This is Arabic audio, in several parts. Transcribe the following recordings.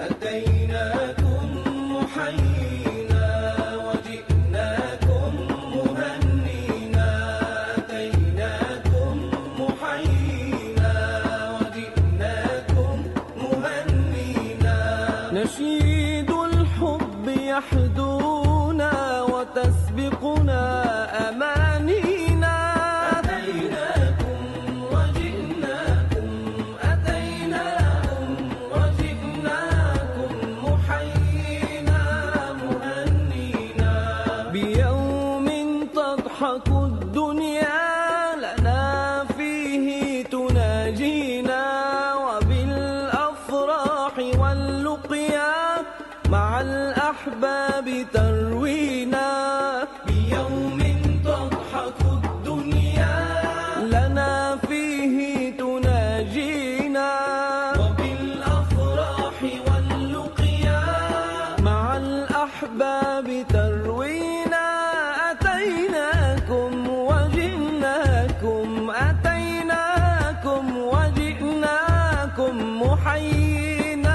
أتيناكم محيينا وجئناكم مهنينا أتيناكم محيينا وجئناكم مهنينا نشيد الحب يحدونا وتسبقنا أمانينا أتيناكم وجئناكم أتيناكم وجئناكم محيينا مهنينا بيوم تضحك الدنيا لنا فيه تناجينا وبالأفراح واللقيا مع الأحباب تروينا بيوم تضحك الدنيا لنا فيه تناجينا وبالأفراح واللقيا مع الأحباب تروينا أتيناكم وجئناكم أتيناكم وجئناكم محيينا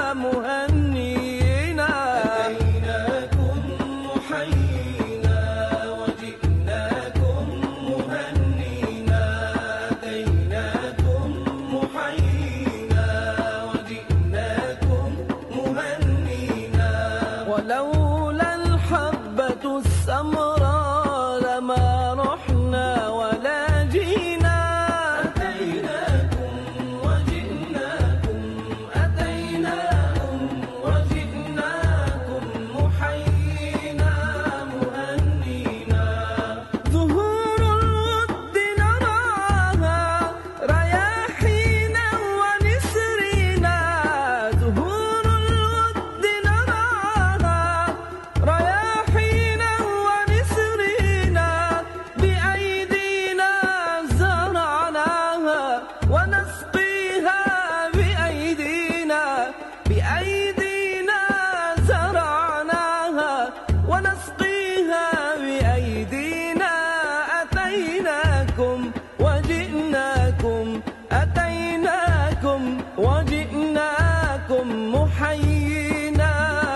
مهنينا أتيناكم محيينا وجئناكم مهنينا أتيناكم محيينا وجئناكم مهنينا ولولا الحبة السمراء لما رحنا ولا جينا أتيناكم وجئناكم أتيناكم وجئناكم محيينا مهنينا زهور الود نراها رياحينا ونسرينا زهور الود نراها رياحينا ونسرينا بأيدينا زرعناها ونسقيها بأيدينا بأيدينا زرعناها ونسقيها بأيدينا أتيناكم وجئناكم أتيناكم وجئناكم محيينا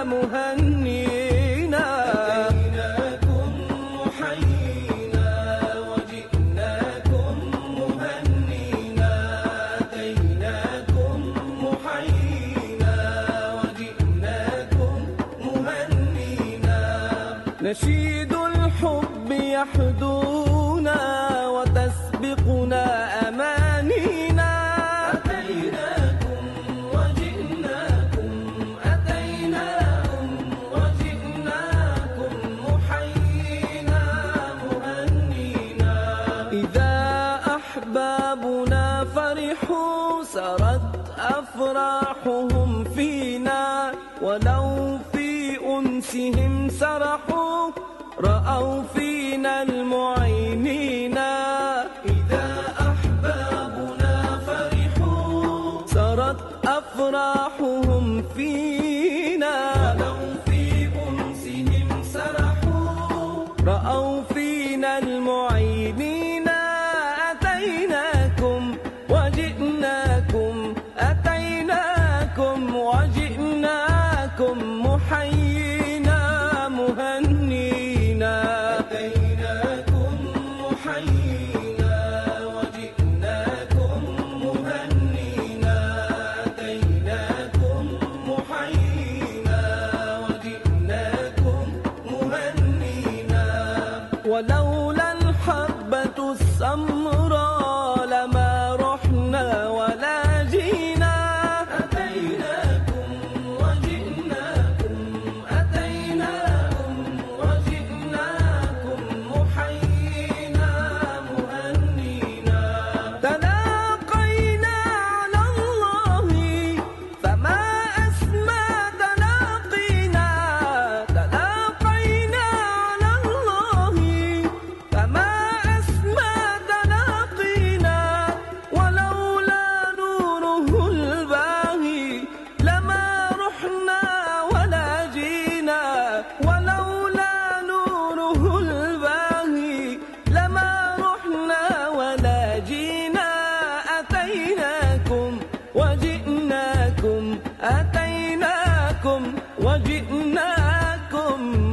مهنينا أتيناكم محيينا وجئناكم مهنينا أتيناكم محيينا وجئناكم مهنينا نشيد الحب يحدونا وتسبقنا أمانينا أتيناكم وجئناكم أتيناكم وجئناكم محيينا مهنينا إذا أحبابنا فرحوا سرت أفراحهم فينا ولو في أنسهم سرحوا رأوا فينا المعينين إذا أحبابنا فرحوا سرت أفراحهم فينا ولو في أنسهم سرحوا رأوا فينا المعينين أتيناكم وجئناكم أتيناكم وجئناكم محيينا مهنينا أتيناكم محيينا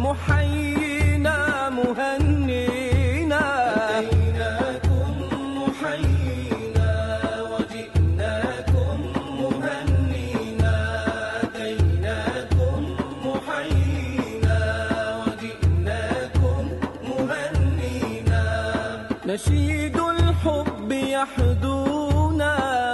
محيينا مهنينا. أتيناكم محيينا وجئناكم مهنينا. أتيناكم محيينا وجئناكم مهنينا. نشيد الحب يحدونا